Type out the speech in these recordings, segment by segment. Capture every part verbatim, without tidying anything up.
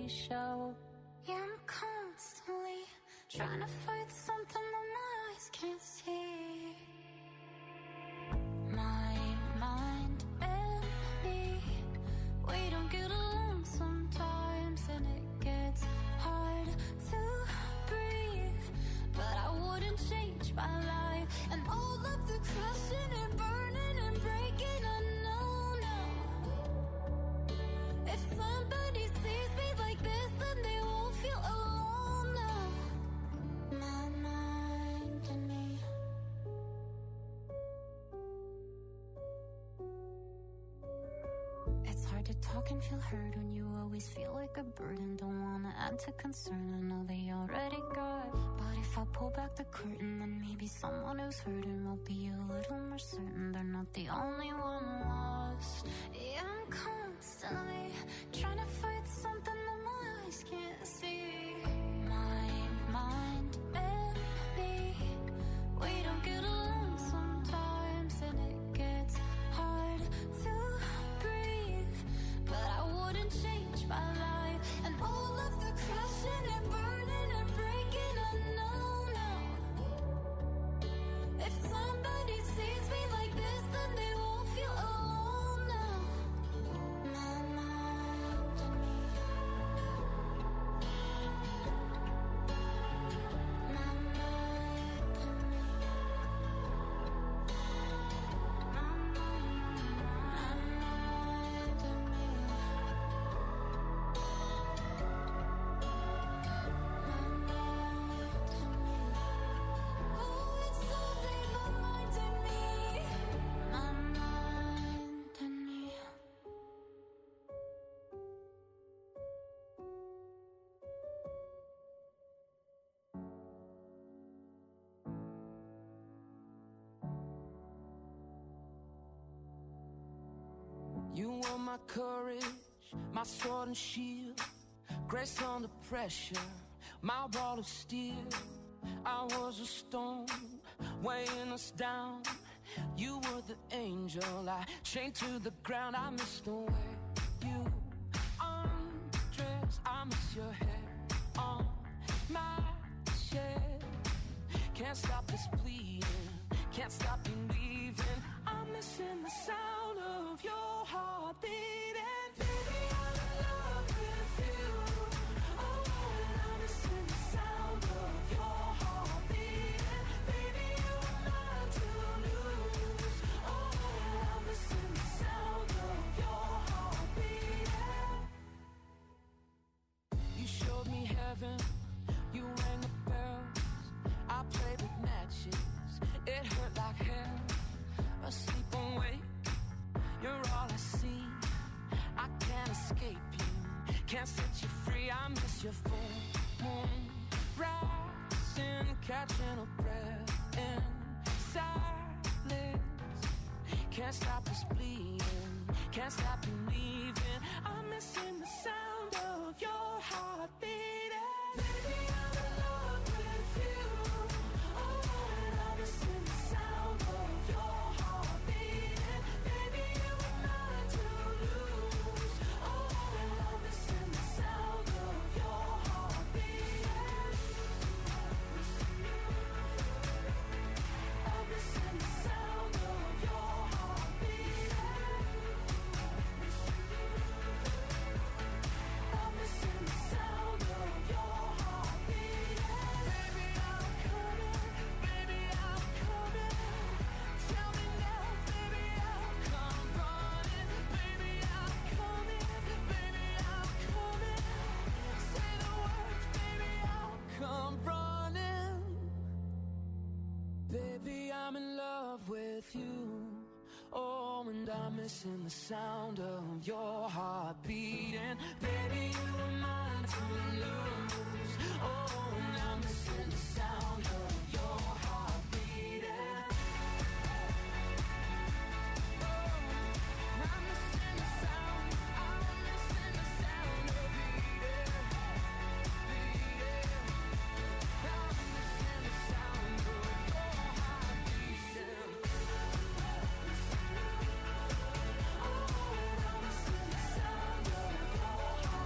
show. Yeah, I'm constantly trying to fight something that my eyes can't see. My mind and me, we don't get along sometimes, and it gets hard to breathe. But I wouldn't change my life, and all of the crashing and burning and breaking, I know now. If somebody sees me like this, then they won't feel alone now. My mind and me. It's hard to talk and feel heard when you always feel like a burden. Don't wanna add to concern, I know they already got. But if I pull back the curtain, then maybe someone who's hurting will be a little more certain they're not the only one lost. Yeah, I'm constantly trying to fight something that my eyes can't see. My mind and me, we don't get along sometimes, and it gets hard to breathe. But I wouldn't change my life, and all of the crashing and burning and breaking, I know now. If somebody sees me like this, then they won't feel alone now. My mind and me. My mind and me. My mind and me. Oh, it's something my mind and me. My mind and me. You are my courage, my sword and shield, grace under pressure, my wall of steel. I was a stone weighing us down. You were the angel I chained to the ground. I miss the way you undress. I miss your hair on my chest. Can't stop this bleeding, can't stop believing. I'm missing the sound of your heart beating. Baby, I'm in love with you. Oh, and I'm missing the sound of your heart beating. Baby, you are mine to lose. Oh, and I'm missing the sound of your heart beating. You showed me heaven, you rang the bells. I played with matches, it hurt like hell. Asleep and wake, you're all I see. I can't escape you, can't set you free. I miss your full moon rising, catching a breath in silence. Can't stop this bleeding, can't stop believing. I'm missing the sound of your heart beating. Baby, I'm in love with you. Oh, and I'm missing the sound of your heart beating. Baby, you are mine to lose. Oh, and I'm missing the sound of your heart beating. I'm missing the sound of your heart beating. I'm missing the sound of your heart beating. Baby, I'm coming, baby, I'm coming. Tell me now, baby, I'll come running. Baby, I'm coming, baby, I'm coming. Say the words, baby, I'll come running. Baby, I'm in love with you. Oh, and I'm missing the sound of your heart beating. Baby, you are mine to lose. Oh, and I'm missing the sound of your heart beating. Oh, I'm missing the sound, I'm missing the sound of beating, beating. I'm missing the sound of your heart beating. Oh, and I'm missing the sound of your heart.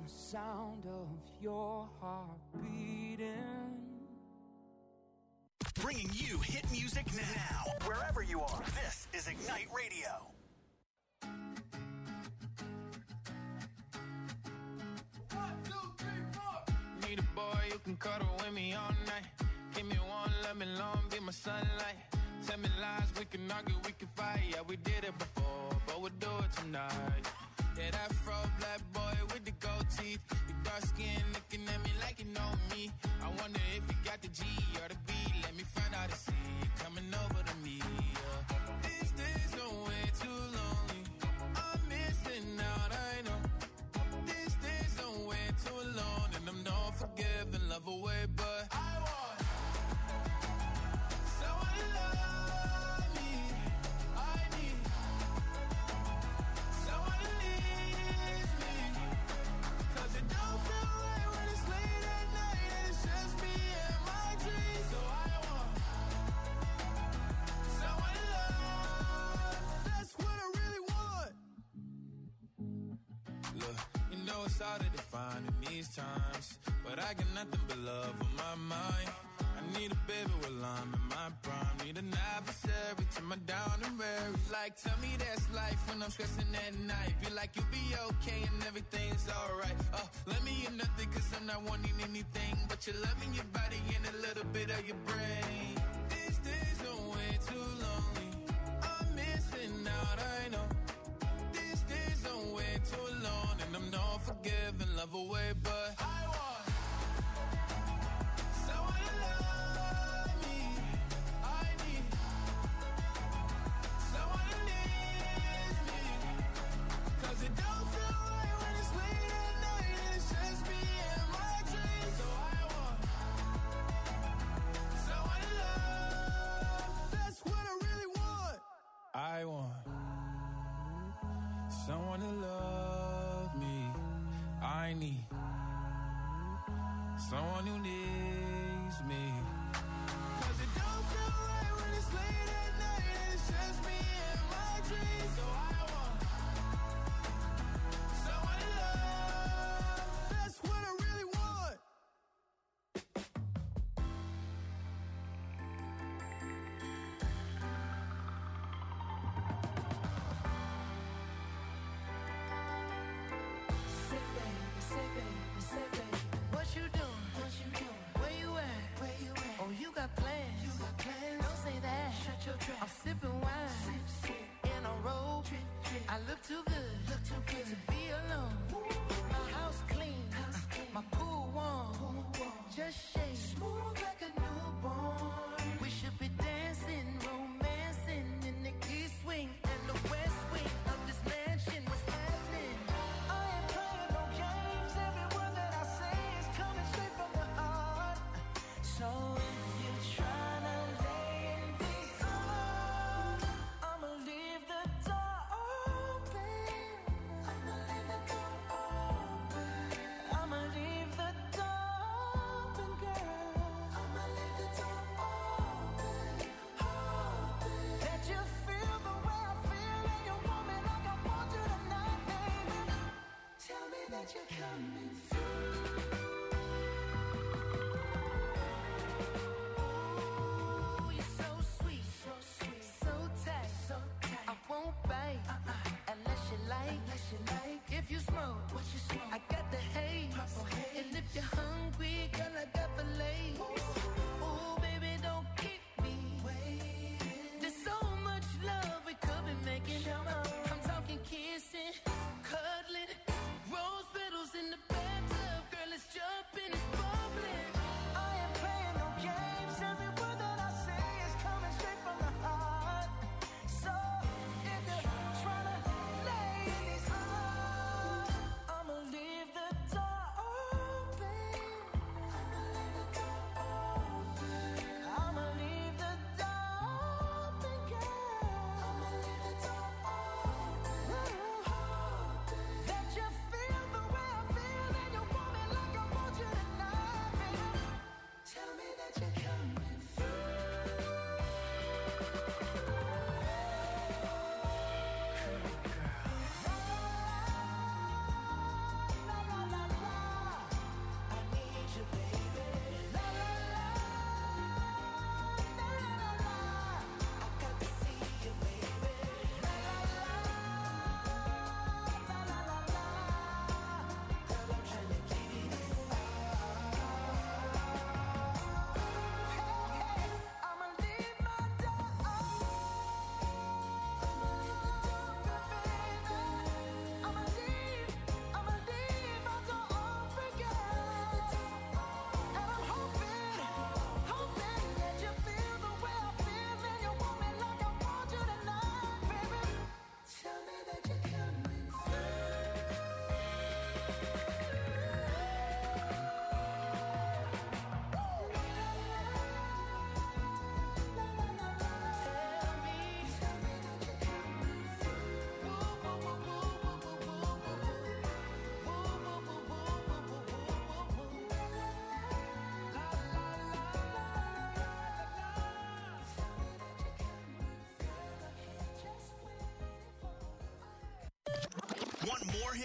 the sound of your heart beating. Bringing you hit music now, wherever you are. This is Ignite Radio. One, two, three, four. Need a boy you can cuddle with me all night. Give me one, let me long, be my sunlight. Tell me lies, we can argue, we can fight. Yeah, we did it before, but we'll do it tonight. Yeah, that fro black boy with the gold teeth. Your dark skin looking at me like you know me. I wonder if you got the G or the B. Let me find out and see you coming over to me. Yeah. These days are way too lonely. I'm missing out, I know. These days are way too alone. And I'm not forgiving, love away, but I want someone to love me. I need someone to leave me. Cause it don't feel right when it's late at night and it's just me and my dreams. So I want someone to love. That's what I really want. Look, you know it's hard to define in these times, but I got nothing but love on my mind. I need a baby while I'm in my prime. Need an adversary to my down and weary. Like, tell me that's life when I'm stressing at night. Be like, you'll be okay and everything's alright. Uh, let me in nothing cause I'm not wanting anything but your love in your body and a little bit of your brain. These days are way too lonely. I'm missing out, I know. These days are way too alone. And I'm not forgiving, love away, but I want someone to love me. I need someone to leave me. Cause it don't feel right when it's late at night and it's just me and my dreams. So I want someone to love. That's what I really want. I want someone to love me. I need someone who needs me. Cause it don't feel right when it's late at night and it's just me and my dreams. So I want someone to love. That's what I really want. Say baby, say baby, say baby, what you doing? What you doing? Where you at? Where you at?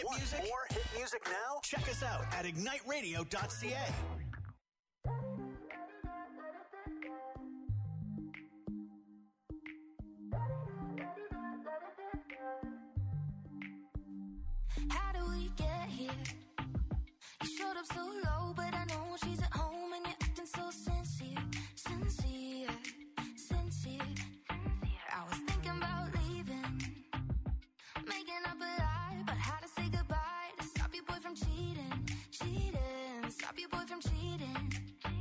Want music? more hit music now? Check us out at ignite radio dot c a. How do we get here? You showed up so low, but I know she's at home and you're acting so sincere, sincere, sincere. I was thinking about leaving, making up a lie about how to say goodbye to stop your boy from cheating, cheating, stop your boy from cheating.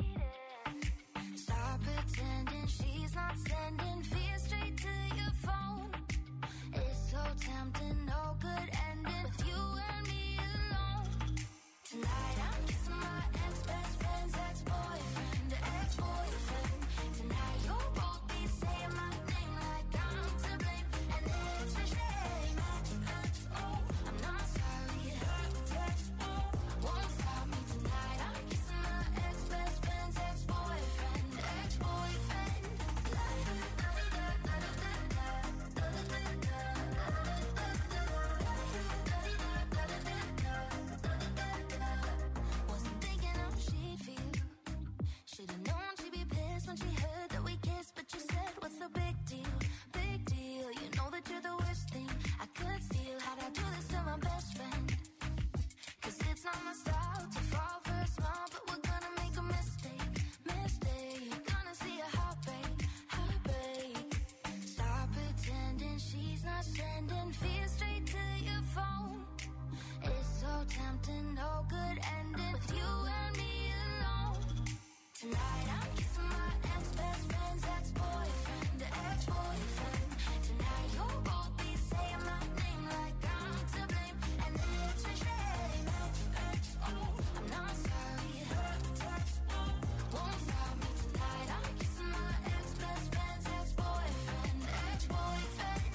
Stop pretending she's not sending fear straight to your phone. It's so tempting, no good ending with you and me alone. Tonight I'm kissing my ex-best friend's ex-boyfriend, ex-boyfriend. Tonight you'll both be saying my name like I'm to blame, and it's a shame. Oh, I'm not sorry. Won't stop me tonight. I'm kissing my ex-best friend's ex-boyfriend, ex-boyfriend. Wasn't thinking how she'd feel. Should've known she'd be pissed when she heard that we kissed, but you said, what's the big deal? Big deal. You know that you're the worst thing I could steal. How'd I do this to my best friend? Cause it's not my style to fall for a smile, but we're gonna make a mistake, mistake. Gonna see a heartbreak, heartbreak. Stop pretending she's not sending fear straight to your phone. It's so tempting, no good ending with you and me alone. Tonight I'm kissing my ex-best friend's ex-boyfriend, ex-boyfriend. Tonight you'll both be saying my name like I'm to blame, and it's a shame. Oh, I'm not sorry. Won't stop me tonight. I'm kissing my ex-best friend's ex-boyfriend, ex-boyfriend.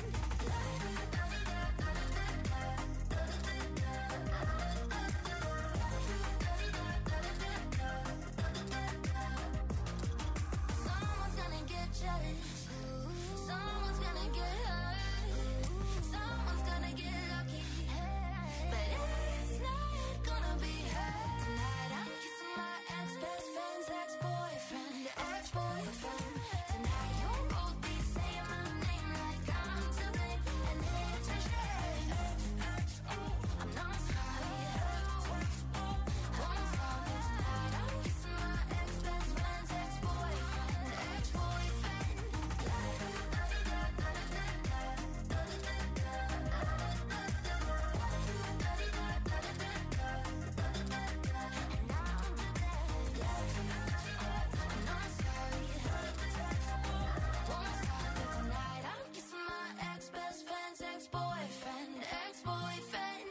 Someone's gonna get jealous. Someone's gonna get hurt. Someone's gonna get lucky. But it's not gonna be her. Tonight I'm kissing my ex-best friend's ex-boyfriend, ex-boyfriend. Tonight you'll both be saying my name like I'm to blame, and it's a shame. I'm not sorry. Won't stop me tonight. I'm kissing my ex-best friend's ex-boyfriend, ex-boyfriend. And now I'm to blame. I'm not sorry. Won't stop me tonight. I'm kissing my ex-best friend's ex-boyfriend, ex-boyfriend.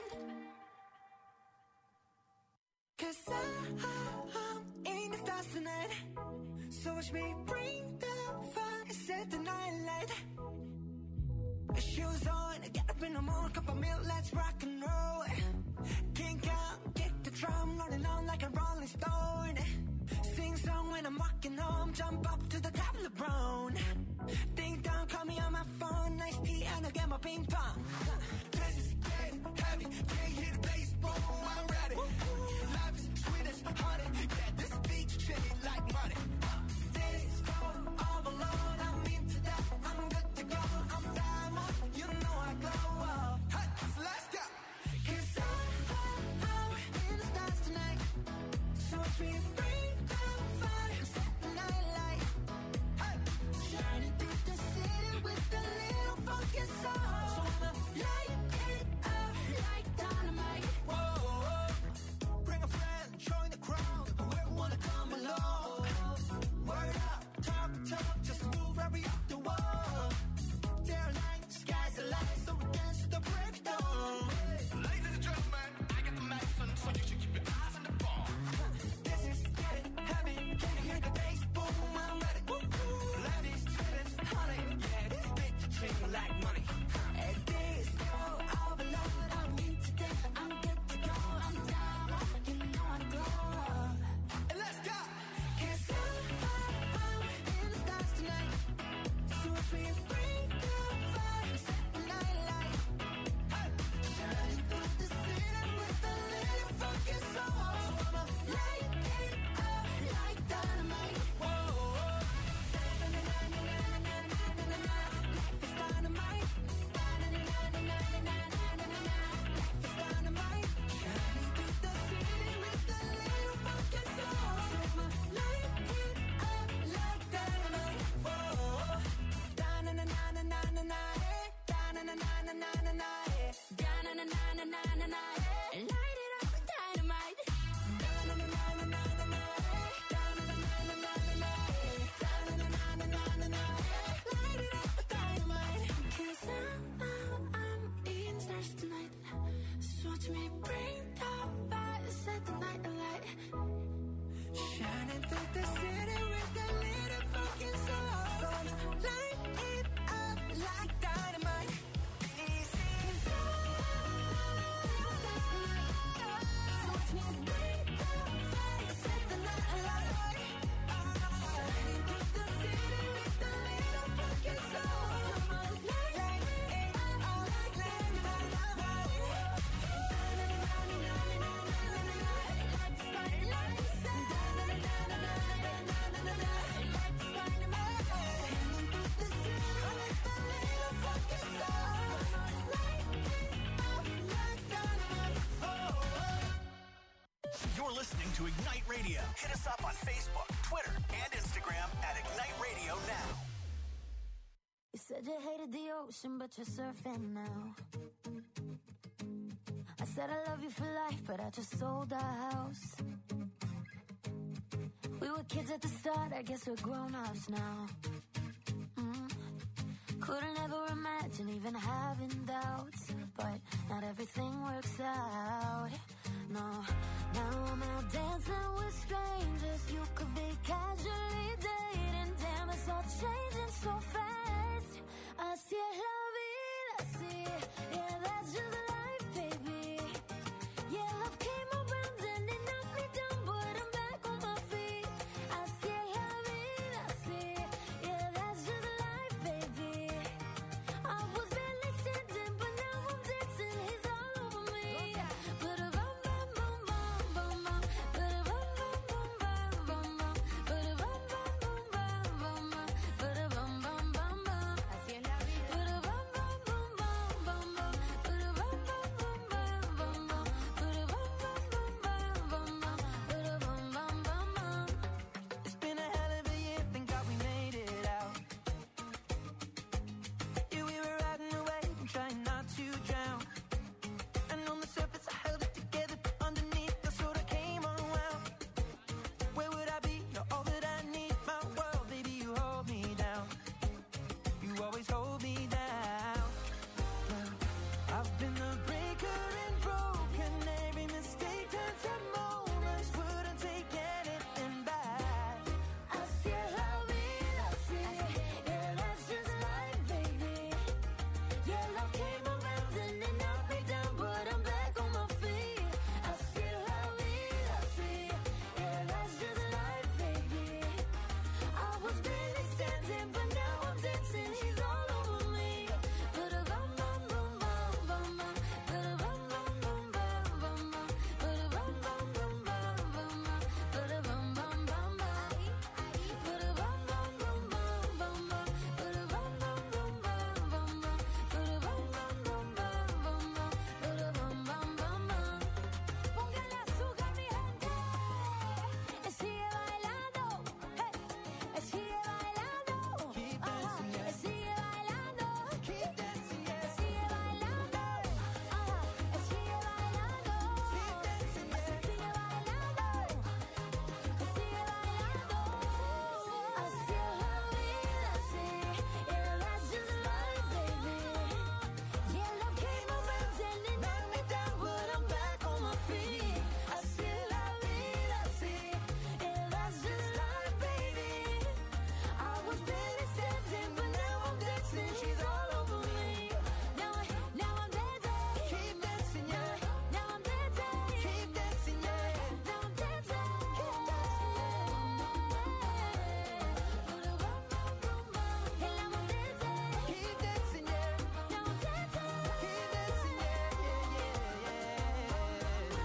Cause I, I'm in the stars tonight. So watch me bring the fire and set the night light. Shoes on, get up in the morning, cup of milk, let's rock and roll. Kink out, kick the drum, rolling on like a rolling stone. Sing song when I'm walking home, jump up to the top of the brown. Ding dong, call me on my phone, nice tea and I'll get my ping pong. This is getting heavy, can't hit the bass, boom, I'm ready. Life is sweet as honey, yeah, this beach shit like money. This going all alone, I'm into that, I'm good to go, I'm diamond, you know I glow up. Hey, so let's go. Cause I, I, I'm in the stars tonight. So watch me bring the fire, set the night light. to Ignite Radio. Hit us up on Facebook, Twitter, and Instagram at Ignite Radio now. You said you hated the ocean, but you're surfing now. I said I love you for life, but I just sold our house. We were kids at the start, I guess we're grown-ups now. Mm. Couldn't ever imagine even having doubts, but not everything works out. No, now I'm out dancing with strangers. You could be casually dating. Damn, it's all changing so fast. Así es la vida, así. Yeah, that's just life, baby. Yeah, love came around and it knocked me down, but I'm back on my feet. Así es la vida, así. Yeah, that's just life, baby. I was barely standing, but now I'm dancing. He's all over me. Ba-da-bum, bum, bum, bum, bum, ba-da-bum, bum, bum, bum, bum, ba-da-bum, bum, bum, bum, bum, ba-da-bum, bum, bum, bum. Así es la vida. Ba-da-bum, bum, bum, bum, bum, bum, ba-da-bum, bum, bum, bum, bum, bum, ba-da-bum, bum, bum, bum, bum, ba-da-bum, bum, bum, bum. It's been a hell of a year, thank God we made it out. Yeah, we were riding away and trying not to drown. And on the surface I held it together, but underneath I sort of came unwound. Where would I be? You're all that I need, my world, baby, you hold me down. You always hold me down. Yeah. I've been the breaker and broken. Every mistake turns to moments. Wouldn't take anything back. Así es la vida, así. Yeah, that's just life, baby. Yeah, love came around and it knocked me down, but I'm back on my feet. Así es la vida, así. Yeah, that's just life, baby. I was barely standing, but now I'm dancing. He's all over me. Ba-da-bum, bum, bum, bum, bum, bum. Ba-da-bum, bum, bum, bum, bum, bum. Ba-da-bum, bum, bum, bum, bum, bum. Ba-da-bum, bum, bum, bum. Ba-da-bum, bum, bum, bum, bum, bum. Ba-da-bum, bum, bum, bum, bum, bum. Ba-da-bum, bum, bum, bum, bum, bum. Ba-da-bum, bum, bum, bum. Póngale azúcar, mi gente. Y sigue bailando. Hey. Y sigue bailando. Keep Ajá. dancing, yeah. Y sigue bailando. Keep dancing, yeah. Y sigue bailando. Ajá. Y sigue bailando. Keep dancing, yeah. Sigue bailando. Y sigue bailando. Así es la vida, así. Yeah, that's just life, baby. Yeah, love came around and it knocked me down, but I'm back on my feet. Así es la vida, así. Yeah, that's just life, baby. I was barely standing, but now I'm dancing. She's all over me. Now, I, now I'm dancing. Keep dancing, yeah. Now I'm dancing. Keep dancing, yeah. Now I'm dancing. Keep dancing. Ba-da-bum, bum, bum, bum. And now I'm dancing. Keep dancing, yeah. Now I'm dancing. Keep dancing, yeah, yeah, yeah,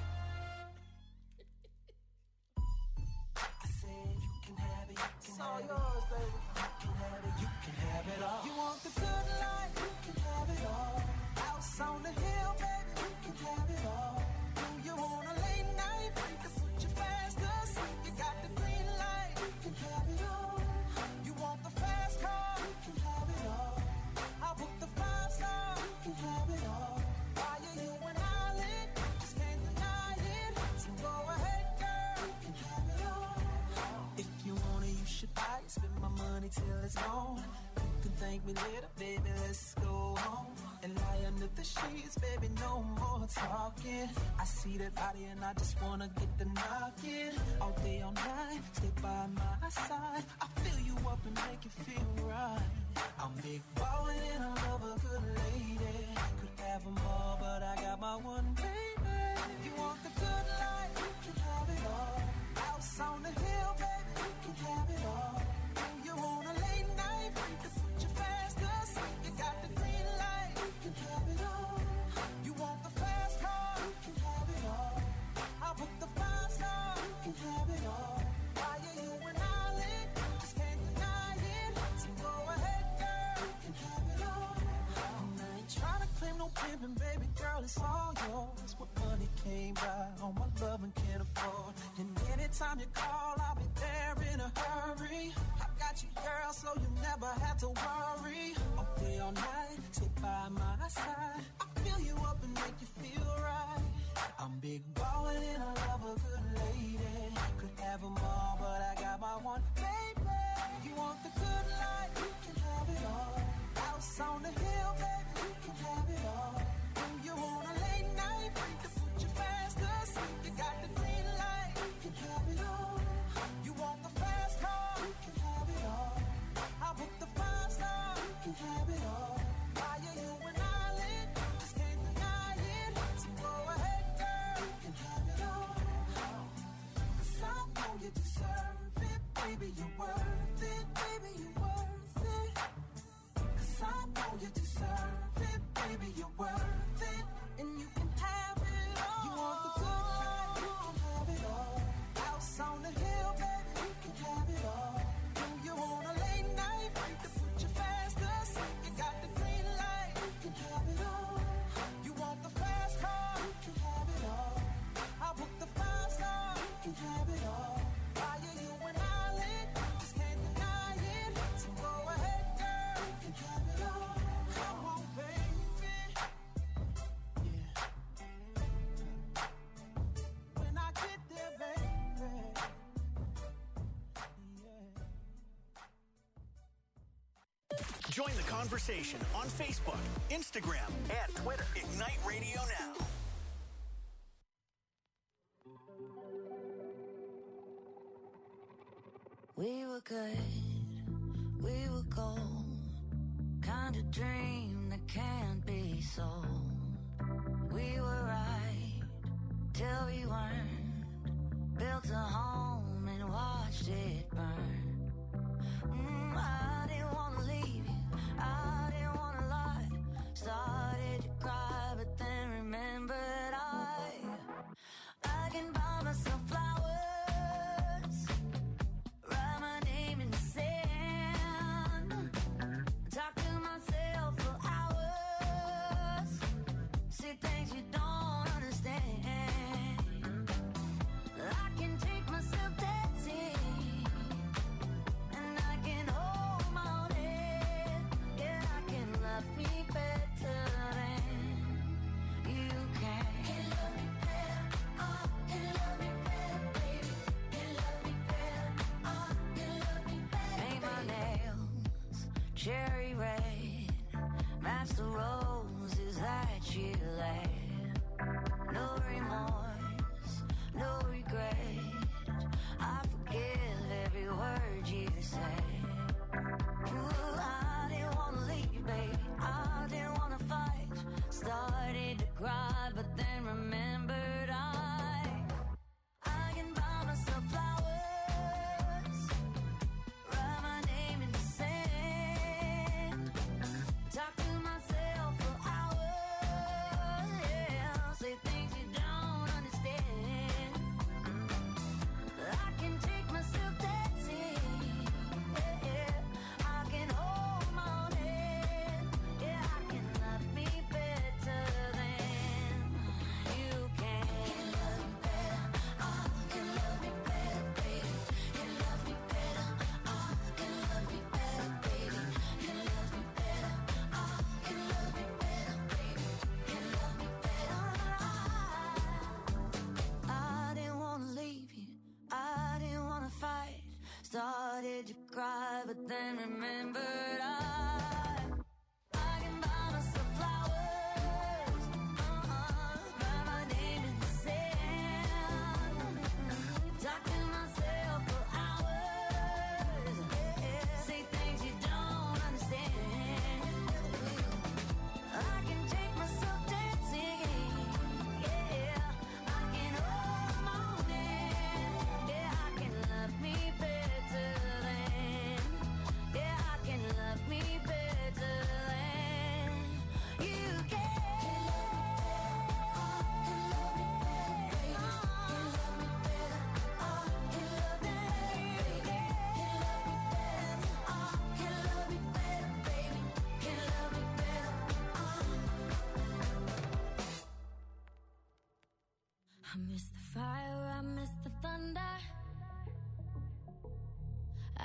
yeah. I said you can have it, you can have it. Yours, baby. You can have it, you can have it all. You want the good life, you can have it all. House on the hill, baby, you can have it all. You want a late night, you can put your fast asleep. You got the green light, you can have it all. You want the fast car, you can have it all. I book the five star, you can have it all. Why are you an island? Just can't deny it. So go ahead, girl, you can have it all. If you want it, you should buy it. Spend my money till it's gone. You can thank me later, baby, let's go home. And lie under the sheets, baby, no more talking. I see that body and I just wanna get the knocking. All day, all night, stay by my side. I fill you up and make you feel right. I'm big ballin' and I love a good lady. Could have them all, but I got my one baby. You want the good life, you can have it all. House on the hill, baby, you can have it all. You want a late night, you can put your fast asleep. You got the green light, you can have it all. You want the fast car, you can have it all. I book the five star, you can have it all. Why are you an island? Just can't deny it. So go ahead, girl, you can have it all. And I ain't tryna claim no pimpin', baby girl, it's all yours. What money came by, all my love and can't afford. Anytime you call, I'll be there in a hurry. I got you, girl, so you never have to worry. I'll play all night, sit by my side. I'll fill you up and make you feel right. I'm big ballin' and I love a good lady. Could have them all, but I got my one baby. You want the good life, you can have it all. House on the hill, baby, you can have it all. When you want a late night, to put you fast asleep, you got the green light, you can have it all. You want the fast car, you can have it all. I book the five star, you can have it all. Why are you an island? Just can't deny it. So go ahead, girl, you can have it all. 'Cause I know you deserve it, baby, you're worth it, baby, you're worth it. 'Cause I know you deserve it, baby, you're worth it. And you can have it all. You want the good life, you can have it all. House on the hill, baby, you can have it all. When you want a late night, to put you fast asleep, you got the green light, you can have it all. You want the fast car, you can have it all. I book the five star, you can have it all. Why are you an island? Just can't deny it. So go ahead, girl, you can have it all. Come on, baby. Yeah. When I get there, baby. Yeah. Join the conversation on Facebook, Instagram, and Twitter. Ignite Radio Now. We were good, we were gold. Kind of dream that can't be sold. We were right till we weren't. Built a home and watched it burn. Mm, I didn't want to leave you, I didn't want to lie. Started to cry, but then remembered I I can buy myself flowers, write my name in the sand, talk to myself for hours, see things you don't understand. I can take myself dancing, and I can hold my own head. Yeah, I can love me better than you can. Can love me better, oh, can love me better, baby. Can love me better, oh, can love me better. Paint my nails cherry red, match the roses that you laid. No remorse, no regret. I forgive every word you say. Ooh, I didn't wanna leave, baby. I didn't wanna fight. Started to cry, but then remembered I I can buy myself flowers, write my name in the sand, talk to myself for hours, yeah, say things you don't understand. I can take myself dancing, yeah, yeah. I can hold my own head, yeah, I can love me better than you can. Can love me better, oh, can love me better, baby. Can love me better, oh, can love me better, baby. Can love me better, oh, can love me better, baby. Can love me better, oh. I didn't wanna leave you, I didn't wanna fight. Started to cry, but then remembered I I can buy myself flowers, uh-uh, write my name in the sand, talk to myself for hours, yeah, say things you don't understand. I can take myself dancing, yeah, I can hold my own hand, yeah, I can love me better than, yeah, I can love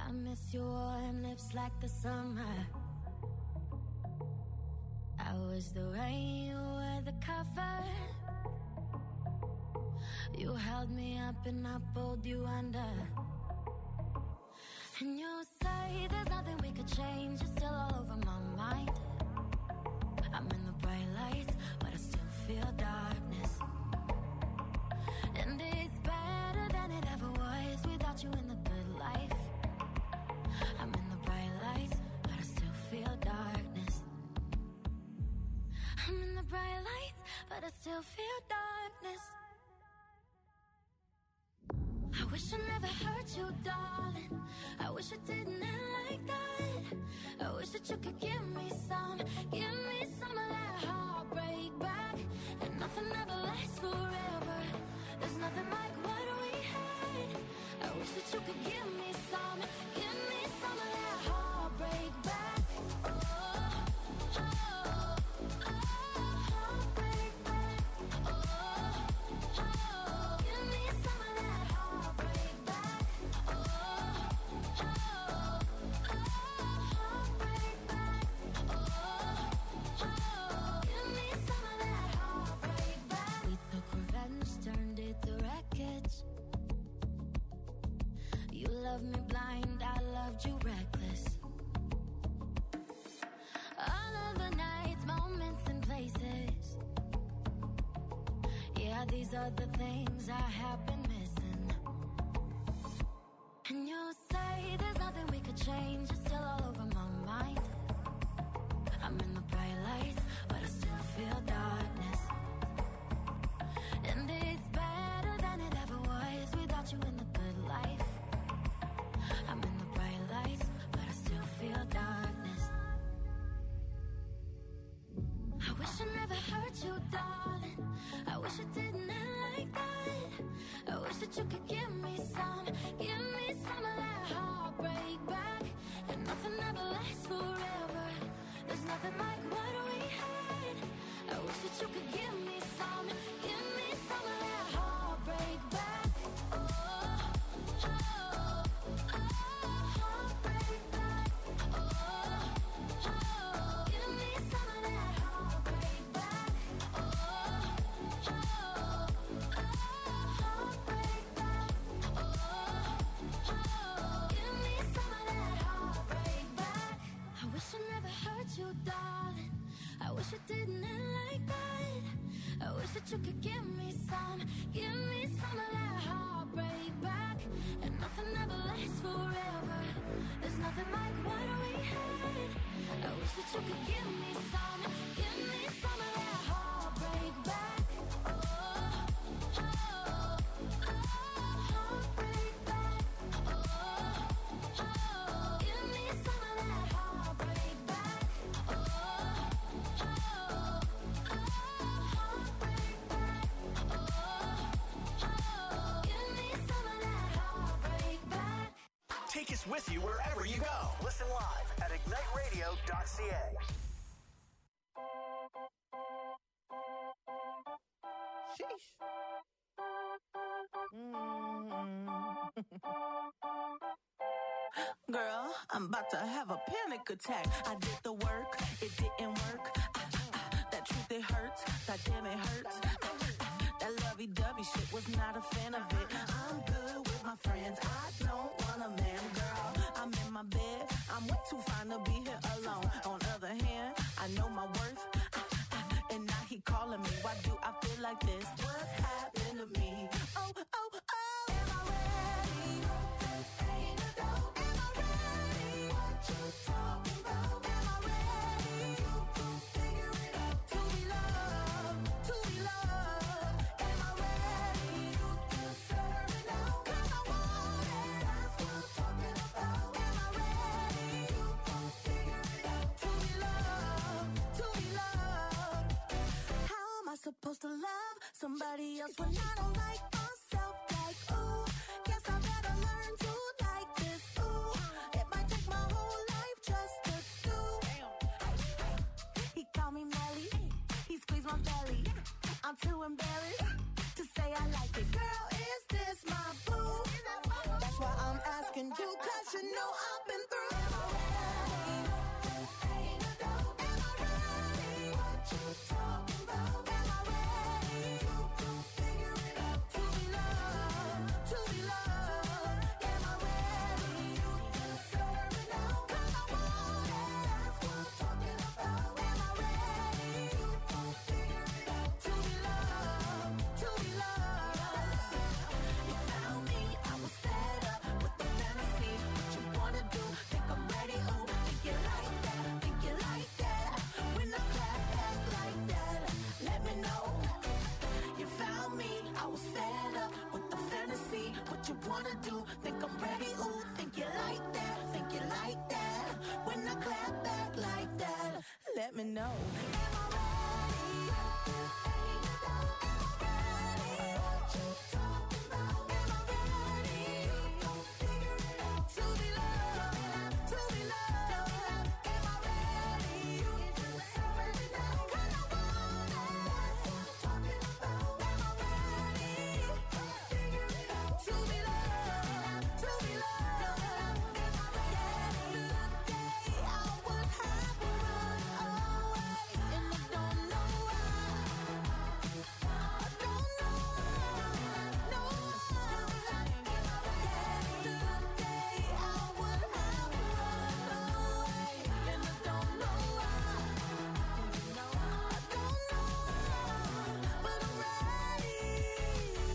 I miss your warm lips like the summer. I was the rain, you were the cover. You held me up and I pulled you under. And you say there's nothing we could change. You're still all over my mind. I'm in the bright lights, but I still feel darkness. And it's better than it ever was without you in the good life. I'm in the bright lights, but I still feel darkness. I'm in the bright lights, but I still feel darkness. I wish I never hurt you, darling. I wish I didn't end like that. I wish that you could give me some, give me some of that heartbreak back. And nothing ever lasts forever. There's nothing like what we had. I wish that you could give me some, give me some of that heartbreak back. Oh, oh, oh, heartbreak back. Oh, oh, give me some of that heartbreak back. Oh, oh, oh, heartbreak back. Oh, oh, give me some of that heartbreak back. We took revenge, turned it to wreckage. You loved me blind, I loved you reckless. All of the nights, moments and places. Yeah, these are the things I have been missing. And you say there's nothing we could change. You're still all over my mind. I'm in the bright lights, but I still feel darkness. And it's better than it ever was without you in the good life. I'm in the bright lights, but I still feel darkness. I wish I never hurt you, darling. I wish it didn't end like that. I wish that you could give me some, give me some of that heartbreak back. And nothing ever lasts forever. There's nothing like what we had. I wish that you could give me some, give me some of that heartbreak back. Oh, oh, oh, heartbreak back. Oh, oh, give me some of that heartbreak back. Oh, oh, oh, heartbreak back. Oh, oh, give me some of that heartbreak back. I wish I never hurt you, darling. I wish it didn't end like that. I wish that you could give me some, give me some of that heartbreak back. And nothing ever lasts forever. There's nothing like what we had. I wish that you could give me some, give me some of that heartbreak back. Oh, oh, oh, heartbreak back. Oh, oh, give me some of that heartbreak back. Oh, oh, oh, heartbreak back. Oh, oh, give me some of that heartbreak back. Take us with you wherever you go. Listen live at ignite radio dot c a. Sheesh. Girl, I'm about to have a panic attack. I did the work, it didn't work. Ah, ah, ah, that truth, it hurts. That damn, it hurts. Ah, ah, ah, that lovey-dovey shit, was not a fan of it. I'm good with my friends. I don't want a man, girl. I'm in my bed. I'm way too fine to be here alone. On the other hand, I know my worth. Ah, ah, and now he calling me. Why do I feel like this? What's happened to me? Oh, oh, oh. Am I ready? Ain't a doubt. Am I ready? What you talking about? Am I ready? You can figure it out. To be loved, to be loved. Am I ready? You can serve it now. 'Cause I want it. That's what I'm talking about. Am I ready? You can figure it out. To be loved, to be loved. How am I supposed to love somebody else when I don't like myself? Like, ooh, guess I better learn to like this. Ooh, it might take my whole life just to do. He called me Melly, he squeezed my belly. I'm too embarrassed to say I like it. Girl, is this my boo? That's why I'm asking you, 'cause you know you wanna do. Think I'm ready, ooh, think you like that, think you like that. When I clap back like that, let me know. Am I ready? What you talking about? Am I ready? Figure it out. To be loved, to be loved. Am I ready? Cause I want it. What you talking about? Am I ready? Figure it out. To be loved, to be loved. Am I ready? Yesterday I would have run away, and I don't know why. I don't know why, no why. Yesterday I would have run away, and I don't know why. I don't know why, but I'm ready.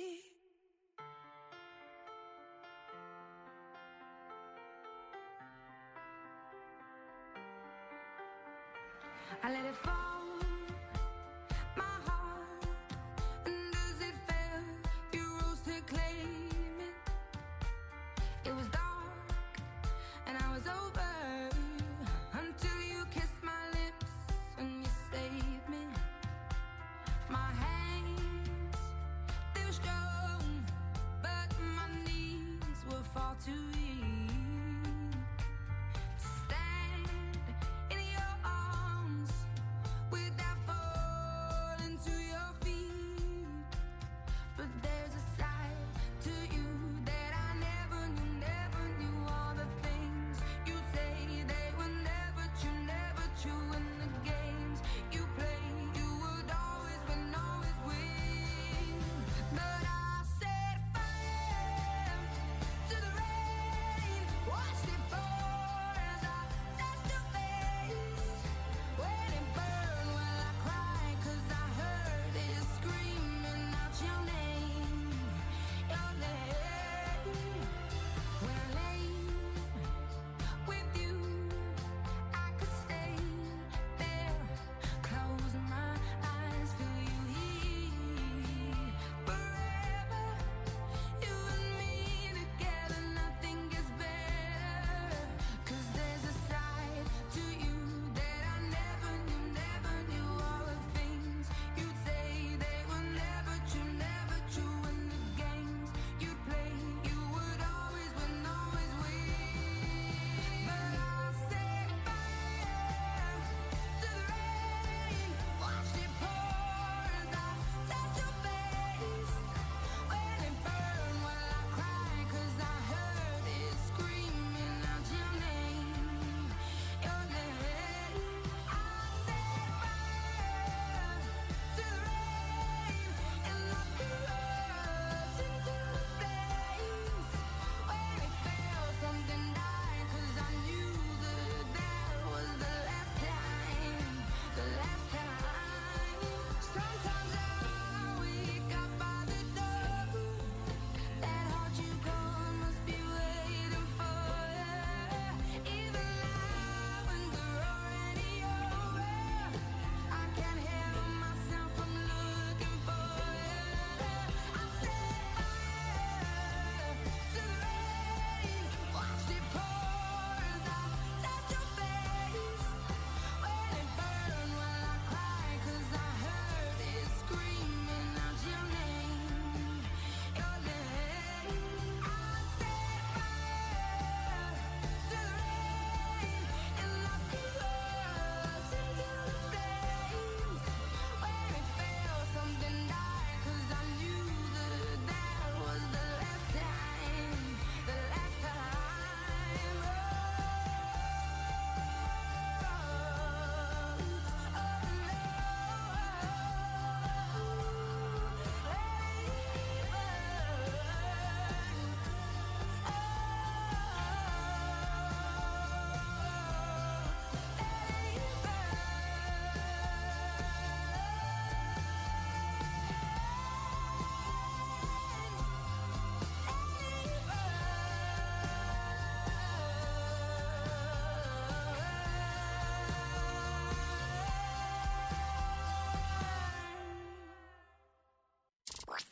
I let it fall, my heart, and as it fell, you rose to claim it. It was dark, and I was over, until you kissed my lips and you saved me. My hands, they were strong, but my knees were far too weak to stand in your arms. We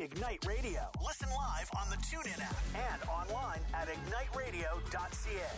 Ignite Radio. Listen live on the TuneIn app and online at ignite radio dot c a.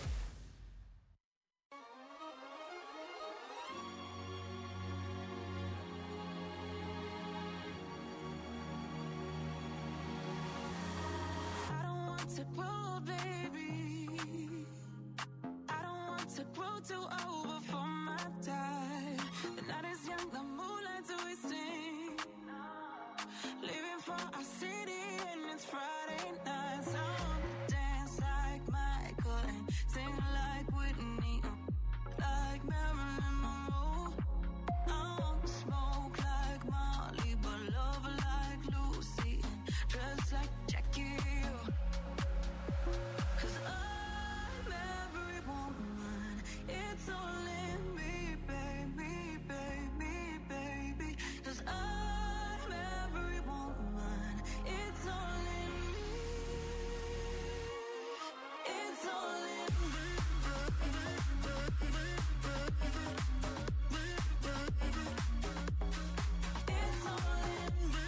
To grow, baby. I don't want to grow too old before my time. The night is young, the moonlight's wasting. Leaving for our city and it's Friday night. So I wanna dance like Michael and sing like Whitney, like Marilyn Monroe. I wanna smoke like Molly, but love like Lucy, and dress like Jackie. Cause I'm every woman, it's all in me, baby, baby, baby. Cause I'm every woman, it's all in me, it's all in me. It's all in me.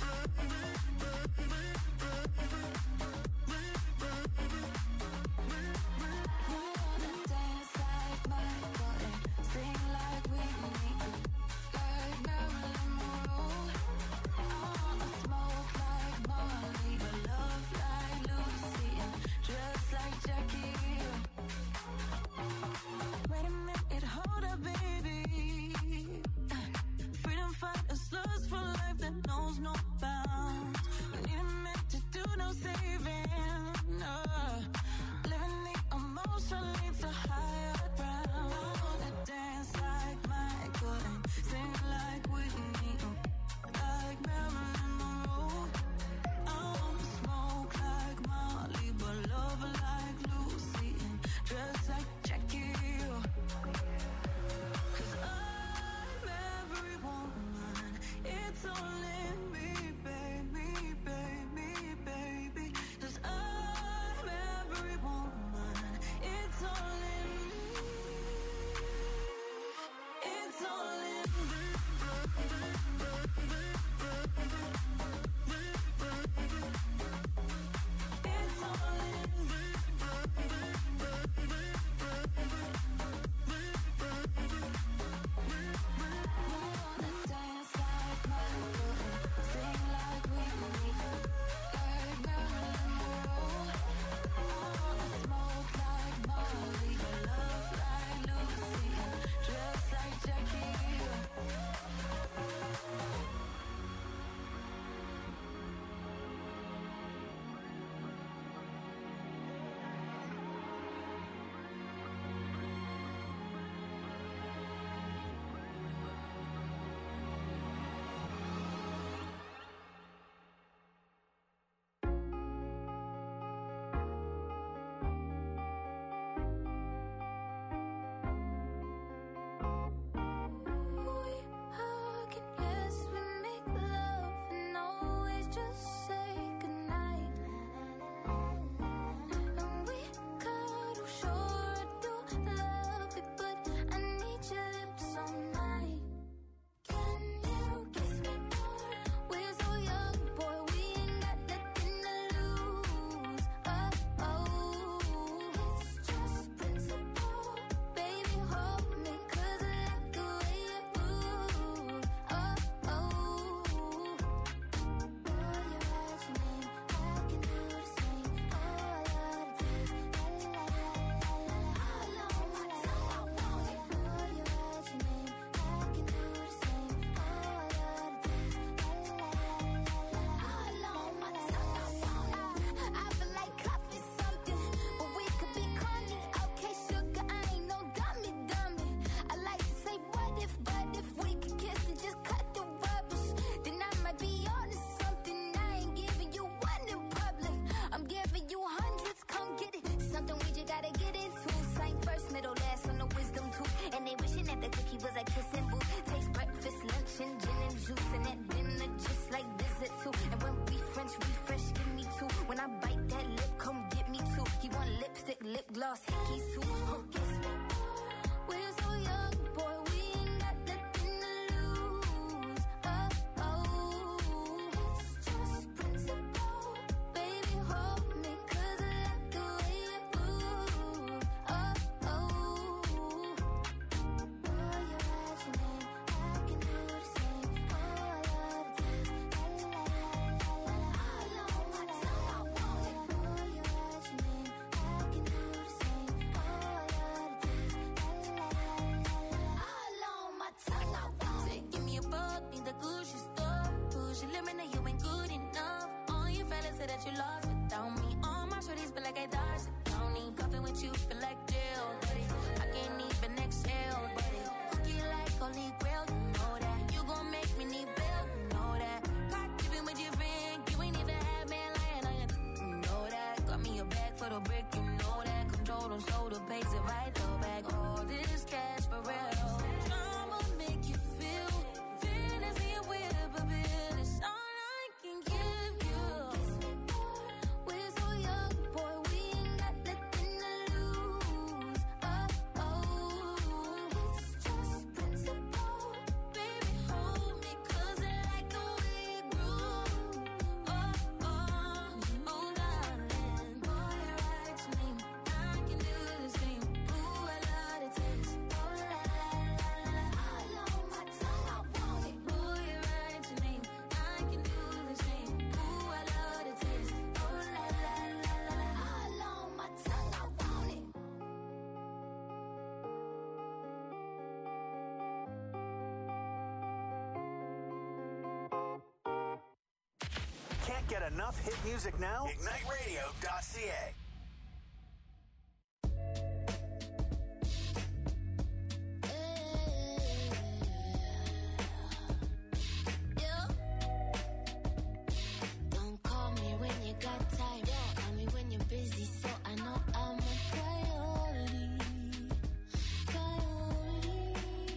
Lust for life that knows no bounds. We need a minute to do no saving. Uh, living the emotion leads to higher ground. I wanna dance like Michael and sing like Whitney, like Marilyn Monroe. I wanna smoke like Molly, but love like Lucy and dress like Jackie. Cause I'm every woman, it's all in me, baby, baby, baby. Cause I'm every woman, it's all in me, it's all in me. It's all in me. Dance like Michael and sing like Whitney, like Marilyn Monroe. I wanna smoke like Molly, but love like Lucy, and dress like Jackie. lip gloss, hickey suit. Oh, guess what? We're so young, boy, we ain't got nothing to lose. Oh, oh, it's just principle. say that you lost without me. All my shorties feel like I dodged the county. Cuffing with you feel like jail, buddy. I can't even exhale, buddy. Hook you like holy grail, you know that. You gon' make me need bail, you know that. Caught tripping with your friend, you ain't even had man lying on you, you know that. Got me a bag for the brick, you know that. Control them, slow the pace, if I throw back all this cash for real. I'ma make you feel fantasy and whip a bit. It's all I can give you. We're so young, boy, we ain't got nothing to lose. Oh, oh, it's just principle. Baby, hold me, cause I like the way you groove. Oh, oh, oh, darling, boy, you're right to me. I can do the same. Ooh, I love the taste. Oh, la, la, la, la, all on my tongue, I want it. Boy, you're right to me. I can do the same. Ooh, I love the taste. Oh, la, la, la, la, la, all on my tongue, I want it. Can't get enough hit music now? Ignite Radio dot C A. Yeah. Don't call me when you got time. Call me when you're busy, so I know I'm a priority. Priority.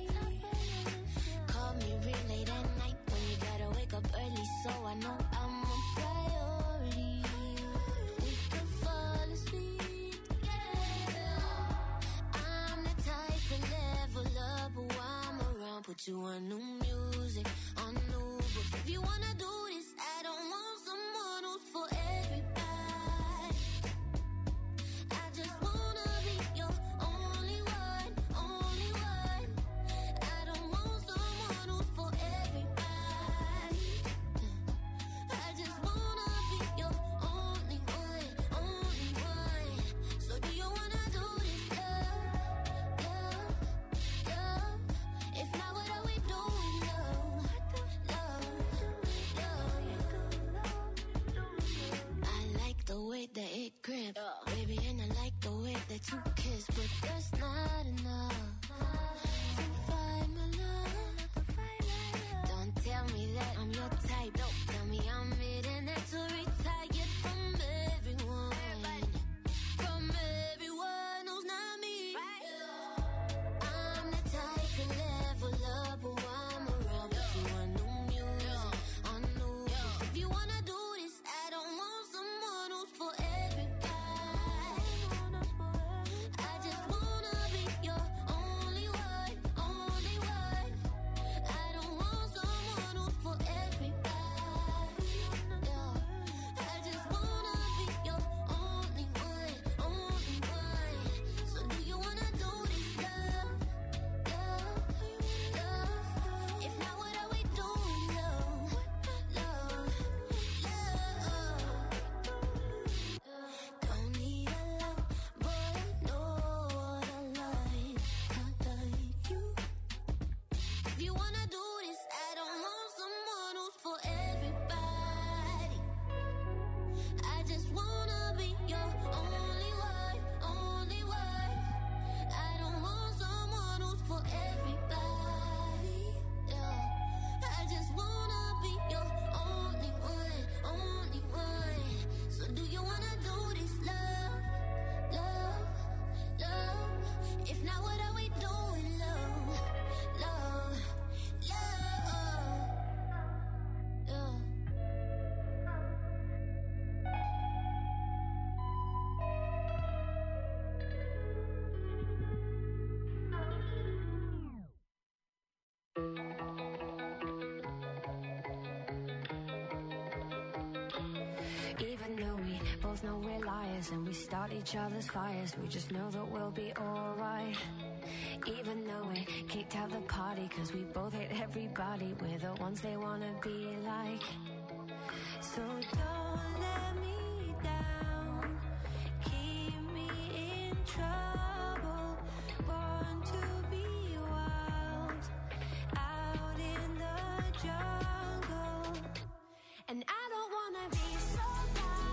Call me real late at night when you gotta wake up early, so I know I'm a priority. We can fall asleep together. I'm the type to level up while I'm around. Put you on new music, on new books. If you wanna do this, I don't want someone who's for everybody. I just wanna be your only one, only one. I don't want someone who's for everybody. I just wanna be your only one, only one. So do you wanna do this, love, love, love? If not, what are we doing, love, love, love? I like the way that it grip, baby, and I like the way that you kiss, but that's not enough to find my love. Don't tell me that I'm your type. Don't tell me I'm it and that's to retire from everyone, from everyone who's not me. I'm the type to level up while I'm around. Put you on new music, on new books. If you wanna do this, I don't want someone who's for everybody. I just wanna be your only one, only one. I don't want someone who's for everybody. Yeah. I just wanna be your only one, only one. So do you wanna do this, love, love, love? If not, what are we doing, love, love, love? Don't need a lot, but I know what I like. I like you. If you wanna do this, I don't want someone who's for everybody. I just wanna be your only one, only one. I don't want someone who's for everybody. Yeah. I just wanna be your only one, only one. So do you wanna do this, love, love, love? If not, what are we doing, love, love, love? Yeah. Even though we both know we're liars and we start each other's fires, we just know that we'll be alright. Even though we kicked out the party cause we both hate everybody, we're the ones they wanna be like. So don't let me down, keep me in trouble, born to be wild, out in the jungle. And I don't wanna be so bad.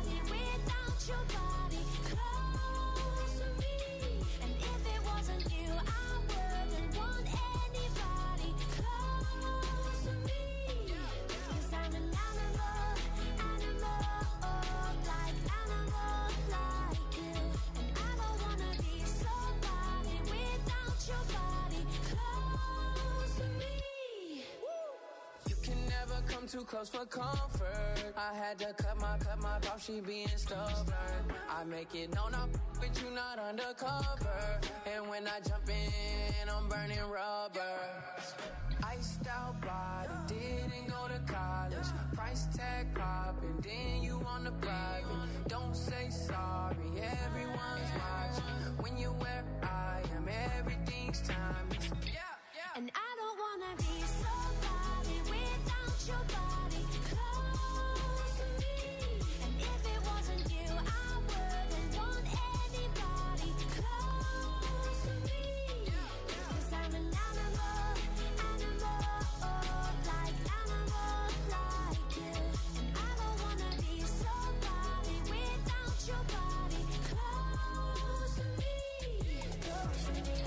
come too close for comfort. I had to cut my, cut my off, she being stubborn. I make it known I'm with you, not undercover. And when I jump in, I'm burning rubber. Iced out body, didn't go to college. Price tag popping, then you on the private. Don't say sorry, everyone's watching. When you're where I am, everything's timeless. Yeah, yeah. And I don't wanna be somebody without your body close to me. And if it wasn't you, I wouldn't want anybody close to me. Cause I'm an animal, animal, like animal, like you. And I don't wanna be somebody without your body close to me, close to me.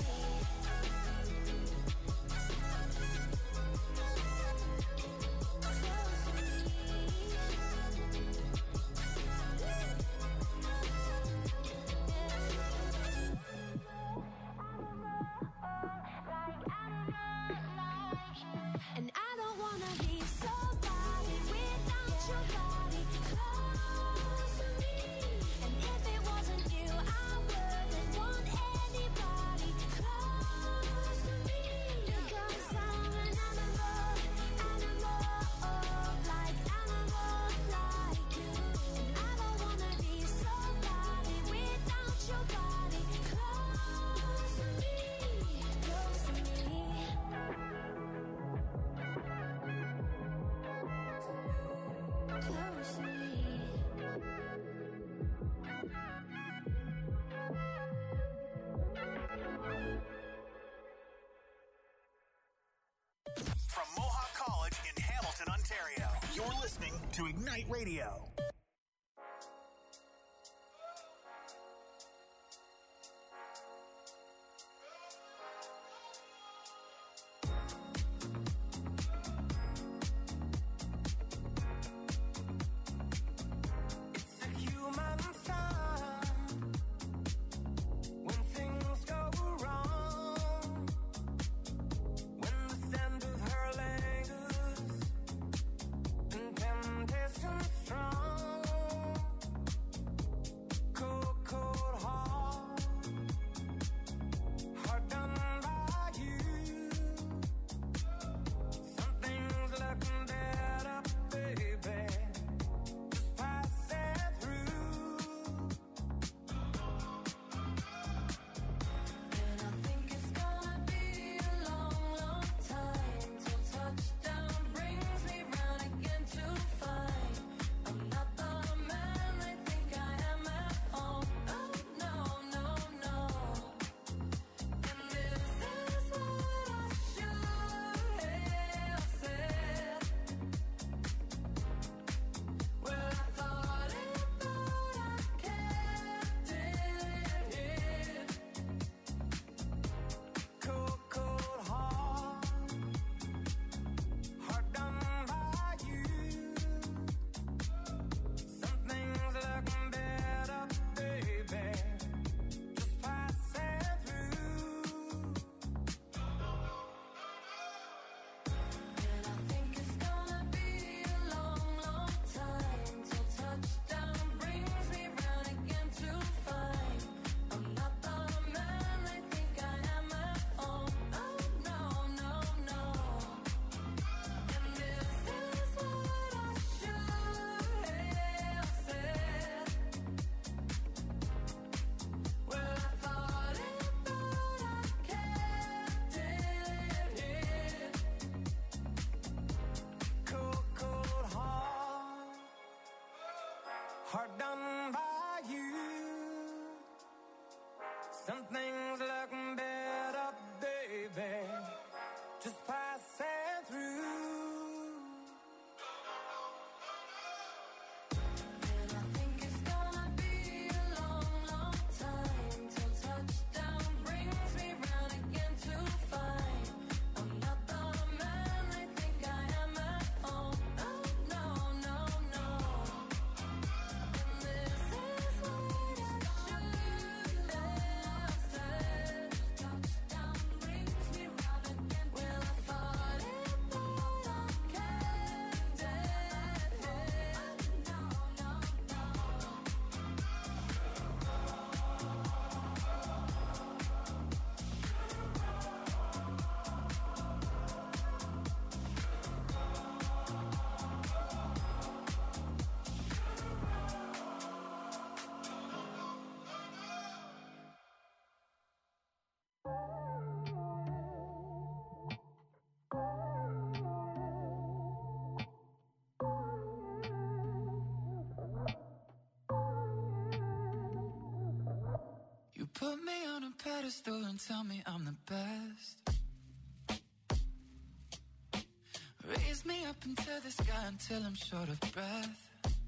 And I don't wanna be somebody without your body close to me. And if it wasn't you, I wouldn't want anybody close to me. Because I'm an animal, animal, like animal, like you. And I don't wanna be somebody without your body close to me, close to me. Close to me. From Mohawk College in Hamilton, Ontario, you're listening to Ignite Radio. It's a human sign when things go wrong. When the scent of her lingers and temptation strong. Cold, cold heart, heart done by you. Something's looking better, baby. Just pass it through. And I think it's gonna be a long, long time till touchdown brings me round again to find I'm not the man they think I am at home. Oh no, no, no. And this is what I should have said. Well, I thought it, but I kept it hid. Cold, cold heart, heart done by you. Something's looking better, baby. Just pass it through. And I think it's gonna be a long, long time till touchdown brings me round again to find I'm not the man they think I am at home. Oh no, no, no. And this is what I should have said. Well, I thought it, but I kept it hid. Cold, cold heart, heart done by you. Something's looking better, baby. Just pass it through. And I think it's gonna be a long, long time till touchdown brings me round again to find I'm not the man they think I am at home. Oh no, no, no. And this is what I should have said. Put me on a pedestal and tell me I'm the best. Raise me up into the sky until I'm short of breath.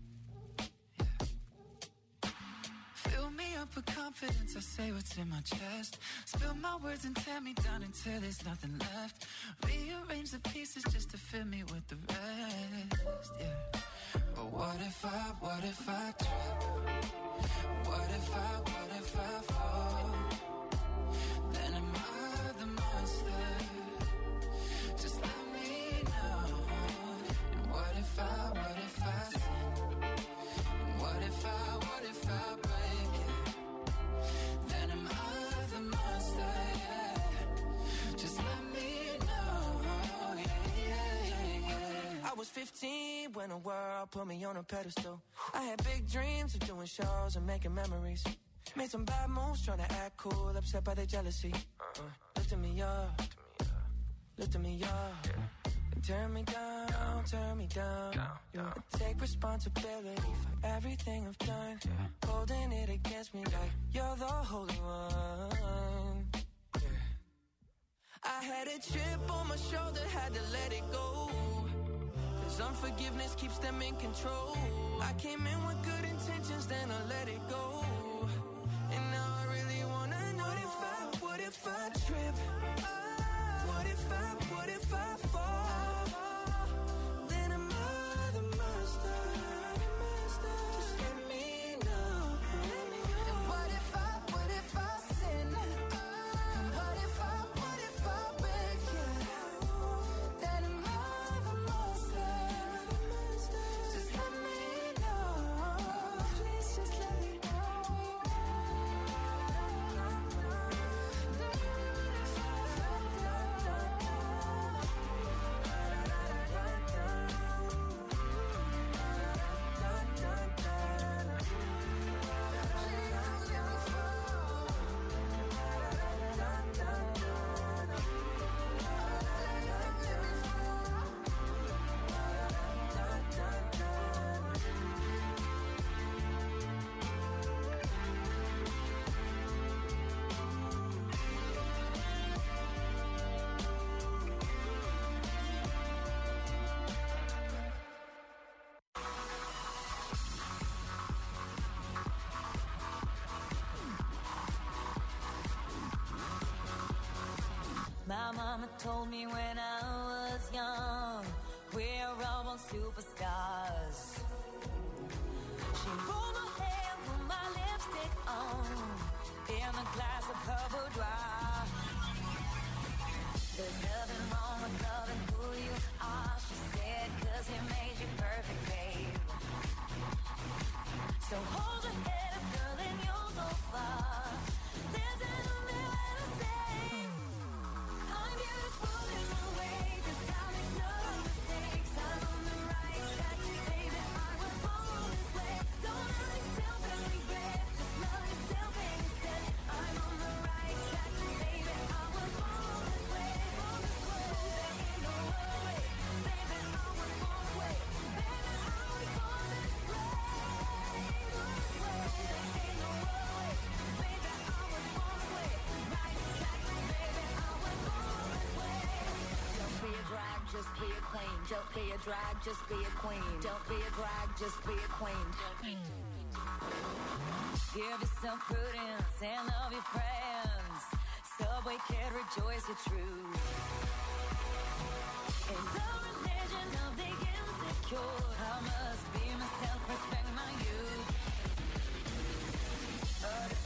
Yeah. Fill me up with confidence, I say what's in my chest. Spill my words and tear me down until there's nothing left. Rearrange the pieces just to fill me with the rest. Yeah. But what if I, what if I trip? What if I, what if I fall? Then am I the monster? Just let me know. And what if I, what if I sin? And what if I, what if I break it? Then am I the monster? Yeah. Just let me know. Yeah, yeah, yeah. I was fifteen when the world put me on a pedestal. I had big dreams of doing shows and making memories. Made some bad moves trying to act cool, upset by the jealousy. Uh, lifting me up, lifting me up. And turn me down, turn me down. Yeah. I take responsibility for everything I've done. Holding it against me like you're the holy one. Yeah. I had a chip on my shoulder, had to let it go. Cause unforgiveness keeps them in control. I came in with good intentions, then I let it go. And now I really wanna know what if I, what if I trip? What if I, what if I fall? Then am I the monster? Just let me know. And what if I, what if I sin? And what if I, what if I break it? Then am I the monster? Just let me know. Please just let me know. My mama told me when I was young, we're all born superstars. She rolled my hair, put my lipstick on, in a glass of her boudoir. There's nothing wrong with loving who you are, she said, cause he made you perfect, babe. So hold your head up, girl, and you'll go far. There's an I'm beautiful in my way, 'cause I make no mistakes. I'm on the right track, baby, I was born this way. Don't hurt yourself and regret, just love yourself instead. I'm on the right track, baby, I was born this way. Born this way, there ain't no other way. Baby, I was born this way. Baby, I was born this way. This way, there ain't no other way. Baby, I was born this way. Right track, baby, I was born this way. Don't be a drag, just be a queen. Don't be a drag, just be a queen. Don't be a drag, just be a queen. Give yourself prudence and love your friends. Subway kid, rejoice your truth. In the religion of the insecure, I must be myself, respect my youth. But